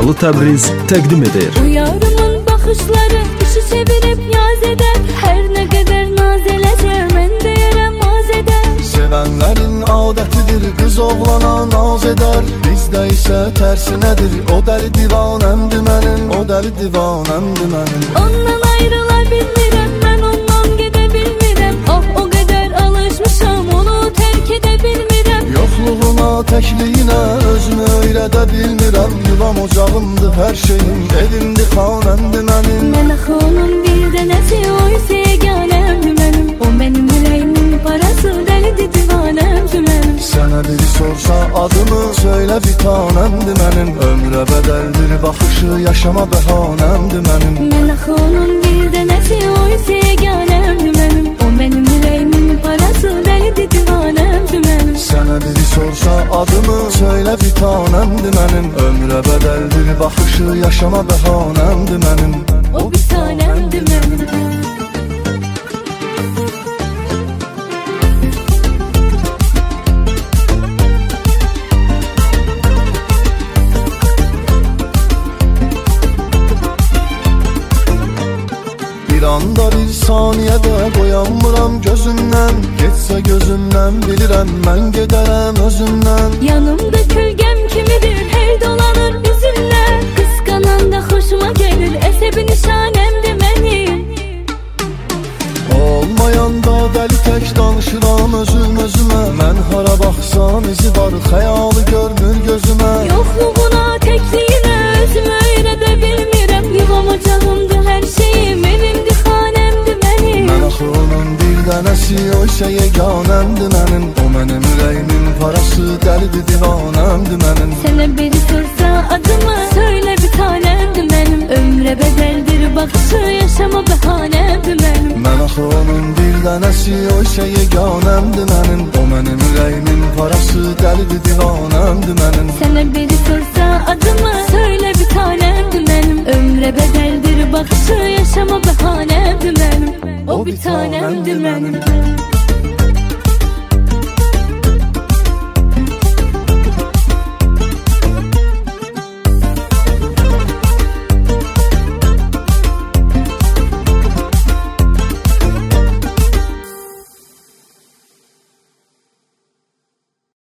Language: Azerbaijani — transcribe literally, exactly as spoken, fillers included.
Etibarlı Təbriz təqdim edir. Bu yarımın baxışları işi çevirib yaz eder. Her ne kadar naz eləsə mən deyərəm az eder. Sevənlərin adətidir, qız oğlana naz eder. Bizdə isə tərsinədir, o dəli divanəmdir mənim, o dəli divanəmdir mənim. Ondan ayrıla bilmirəm, mən ondan gedə bilmirəm. Oh o qədər alışmışam, onu tərk edə bilmirəm. Yoxluğuna, təkliyinə özümü öyrədə bilmirəm. Yuvam ocağımdır, hər şeyim, evimdir, xanəmdir mənim. Mən axı onun bir dənəsi, o isə yeganəmdir mənim. O mənim ürəyimin parası, dəlidir divanəmdir mənim. Sənə biri sorsa adımı, söylə bir tanəmdir mənim. Ömrə bədəldir baxışı, yaşama bəhanəmdir mənim. Mən axı onun bir dənəsi, o isə yeganəmdir mənim. O mənim ürəyimin parası, dəlidir divanəmdir mənim. Sənə biri sorsa adımı, söylə bir tanəmdir mənim. Ömrə bədəldir baxışı, yaşama bəhanəmdir mənim. O bir tanəmdir mənim. Bir anda bir saniyədə qoyanmıram gözümdən. Getsə gözümdən bilirəm, mən gedərəm özümdən. Yanımda kölgəm kimidir, hey dolanır üzümlər. Qısqananda xoşuma gəlir, əsəbi nişanəmdir mənim. Olmayanda dəli tək danışıram özüm özümə. Mən hara baxsam izi var, xəyalı görmür gözümə. Yoxluğuna, təkliyinə özümü öyrədə bilmirəm. Yuvam ocağımdır, hər şeyim, evimdir, xanəmdir mənim. Mən axı onun bir dənəsi, o isə yeganəmdir mənim. O mənim ürəyimin parası, dəlidir divanəmdir mənim. Sənə biri sorsa adımı, söylə bir tanəmdir mənim. Ömrə bədəldir baxışı, yaşama bəhanəmdir mənim. Mən axı onun bir dənəsi, o isə yeganəmdir mənim. O mənim ürəyimin parası, dəlidir divanəmdir mənim. Sənə biri sorsa adımı, söylə bir tanəmdir mənim. Ömrə bədəldir baxışı, yaşama bəhanəmdir mənim. O bir tanəmdir mənim.